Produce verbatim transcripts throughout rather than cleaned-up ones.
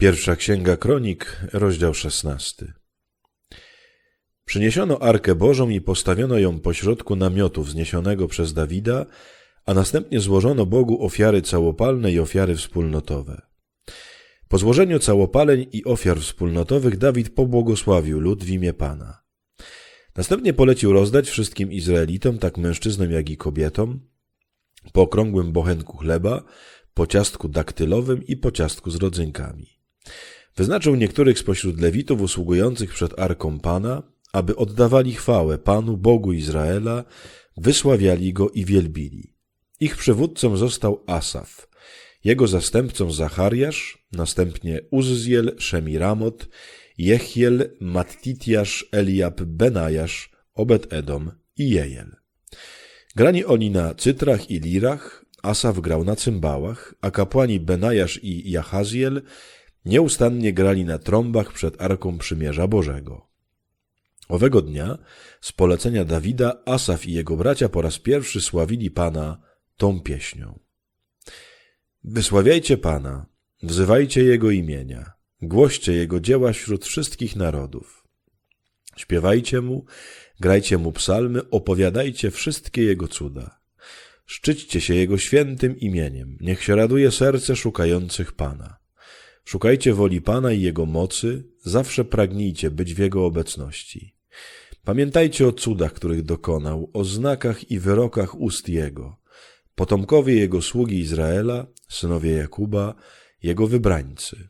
Pierwsza Księga Kronik, rozdział szesnasty. Przyniesiono Arkę Bożą i postawiono ją pośrodku namiotu wzniesionego przez Dawida, a następnie złożono Bogu ofiary całopalne i ofiary wspólnotowe. Po złożeniu całopaleń i ofiar wspólnotowych Dawid pobłogosławił lud w imię Pana. Następnie polecił rozdać wszystkim Izraelitom, tak mężczyznom jak i kobietom, po okrągłym bochenku chleba, po ciastku daktylowym i po ciastku z rodzynkami. Wyznaczył niektórych spośród Lewitów usługujących przed Arką Pana, aby oddawali chwałę Panu, Bogu Izraela, wysławiali Go i wielbili. Ich przywódcą został Asaf, jego zastępcą Zachariasz, następnie Uzziel, Szemiramot, Jechiel, Mattitjasz, Eliab, Benajasz, Obed-Edom i Jejel. Grali oni na cytrach i lirach, Asaf grał na cymbałach, a kapłani Benajasz i Jahaziel nieustannie grali na trąbach przed Arką Przymierza Bożego. Owego dnia, z polecenia Dawida, Asaf i jego bracia po raz pierwszy sławili Pana tą pieśnią. Wysławiajcie Pana, wzywajcie Jego imienia, głoście Jego dzieła wśród wszystkich narodów. Śpiewajcie Mu, grajcie Mu psalmy, opowiadajcie wszystkie Jego cuda. Szczyćcie się Jego świętym imieniem, niech się raduje serce szukających Pana. Szukajcie woli Pana i Jego mocy, zawsze pragnijcie być w Jego obecności. Pamiętajcie o cudach, których dokonał, o znakach i wyrokach ust Jego. Potomkowie Jego sługi Izraela, synowie Jakuba, Jego wybrańcy.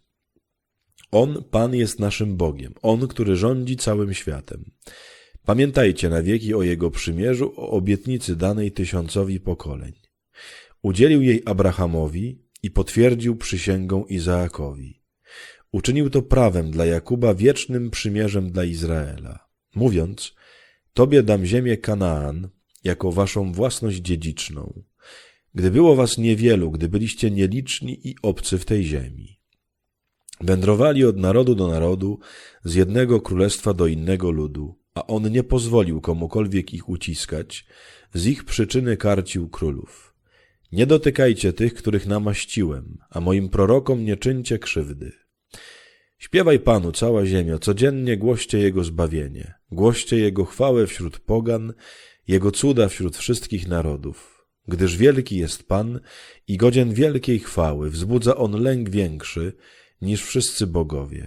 On, Pan, jest naszym Bogiem, On, który rządzi całym światem. Pamiętajcie na wieki o Jego przymierzu, o obietnicy danej tysiącowi pokoleń. Udzielił jej Abrahamowi i potwierdził przysięgą Izaakowi. Uczynił to prawem dla Jakuba, wiecznym przymierzem dla Izraela, mówiąc: Tobie dam ziemię Kanaan jako waszą własność dziedziczną, gdy było was niewielu, gdy byliście nieliczni i obcy w tej ziemi. Wędrowali od narodu do narodu, z jednego królestwa do innego ludu, a on nie pozwolił komukolwiek ich uciskać, z ich przyczyny karcił królów. Nie dotykajcie tych, których namaściłem, a moim prorokom nie czyńcie krzywdy. Śpiewaj Panu, cała ziemio, codziennie głoście Jego zbawienie, głoście Jego chwałę wśród pogan, Jego cuda wśród wszystkich narodów. Gdyż wielki jest Pan i godzien wielkiej chwały, wzbudza On lęk większy niż wszyscy bogowie.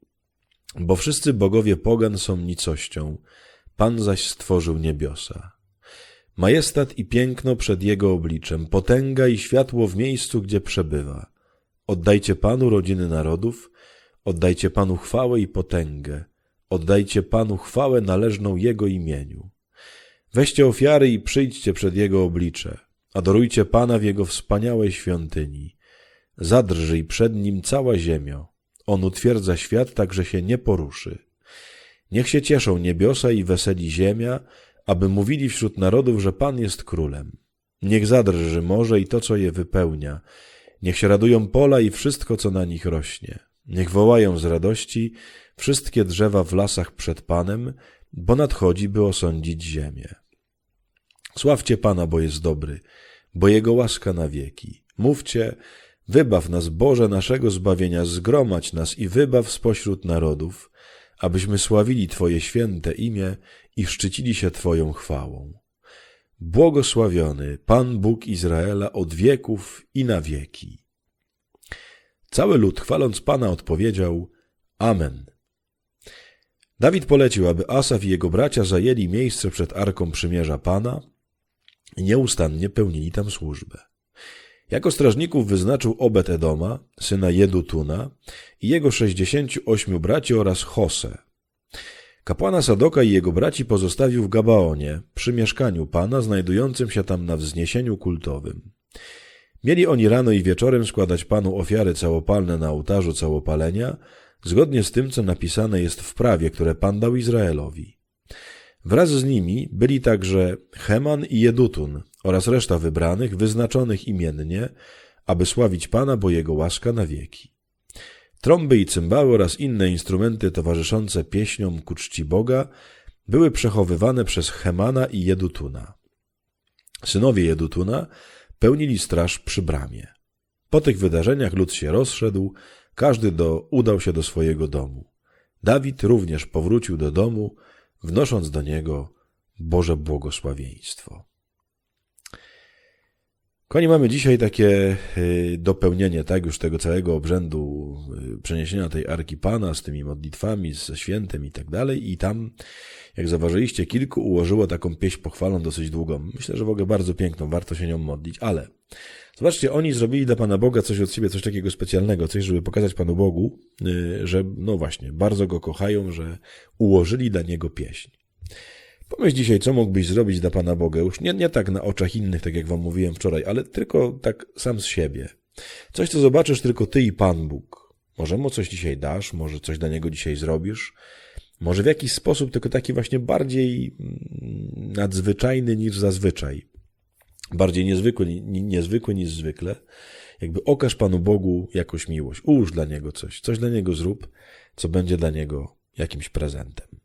Bo wszyscy bogowie pogan są nicością, Pan zaś stworzył niebiosa. Majestat i piękno przed Jego obliczem, potęga i światło w miejscu, gdzie przebywa. Oddajcie Panu rodziny narodów, oddajcie Panu chwałę i potęgę, oddajcie Panu chwałę należną Jego imieniu. Weźcie ofiary i przyjdźcie przed Jego oblicze, adorujcie Pana w Jego wspaniałej świątyni. Zadrżyj przed Nim cała ziemio, On utwierdza świat, tak że się nie poruszy. Niech się cieszą niebiosa i weseli ziemia, aby mówili wśród narodów, że Pan jest królem. Niech zadrży morze i to, co je wypełnia. Niech się radują pola i wszystko, co na nich rośnie. Niech wołają z radości wszystkie drzewa w lasach przed Panem, bo nadchodzi, by osądzić ziemię. Sławcie Pana, bo jest dobry, bo Jego łaska na wieki. Mówcie: wybaw nas, Boże, naszego zbawienia, zgromadź nas i wybaw spośród narodów, abyśmy sławili Twoje święte imię i szczycili się Twoją chwałą. Błogosławiony Pan Bóg Izraela od wieków i na wieki. Cały lud, chwaląc Pana, odpowiedział: Amen. Dawid polecił, aby Asaf i jego bracia zajęli miejsce przed Arką Przymierza Pana i nieustannie pełnili tam służbę. Jako strażników wyznaczył Obed-Edoma, syna Jedutuna, i jego sześćdziesięciu ośmiu braci oraz Hosę. Kapłana Sadoka i jego braci pozostawił w Gabaonie, przy mieszkaniu Pana, znajdującym się tam na wzniesieniu kultowym. Mieli oni rano i wieczorem składać Panu ofiary całopalne na ołtarzu całopalenia, zgodnie z tym, co napisane jest w prawie, które Pan dał Izraelowi. Wraz z nimi byli także Heman i Jedutun oraz reszta wybranych, wyznaczonych imiennie, aby sławić Pana, bo Jego łaska na wieki. Trąby i cymbały oraz inne instrumenty towarzyszące pieśniom ku czci Boga były przechowywane przez Hemana i Jedutuna. Synowie Jedutuna pełnili straż przy bramie. Po tych wydarzeniach lud się rozszedł, każdy do, udał się do swojego domu. Dawid również powrócił do domu, wnosząc do niego Boże błogosławieństwo. Kochani, mamy dzisiaj takie dopełnienie, tak, już tego całego obrzędu przeniesienia tej Arki Pana z tymi modlitwami, ze świętem i tak dalej. I tam, jak zauważyliście, kilku ułożyło taką pieśń pochwalną dosyć długą. Myślę, że w ogóle bardzo piękną, warto się nią modlić, ale zobaczcie, oni zrobili dla Pana Boga coś od siebie, coś takiego specjalnego, coś, żeby pokazać Panu Bogu, że no właśnie, bardzo Go kochają, że ułożyli dla Niego pieśń. Pomyśl dzisiaj, co mógłbyś zrobić dla Pana Boga, już nie, nie tak na oczach innych, tak jak wam mówiłem wczoraj, ale tylko tak sam z siebie. Coś, co zobaczysz tylko ty i Pan Bóg. Może mu coś dzisiaj dasz, może coś dla Niego dzisiaj zrobisz, może w jakiś sposób, tylko taki właśnie bardziej nadzwyczajny niż zazwyczaj. Bardziej niezwykły, niezwykły niż zwykle. Jakby okaż Panu Bogu jakąś miłość. Ułóż dla Niego coś, coś dla Niego zrób, co będzie dla Niego jakimś prezentem.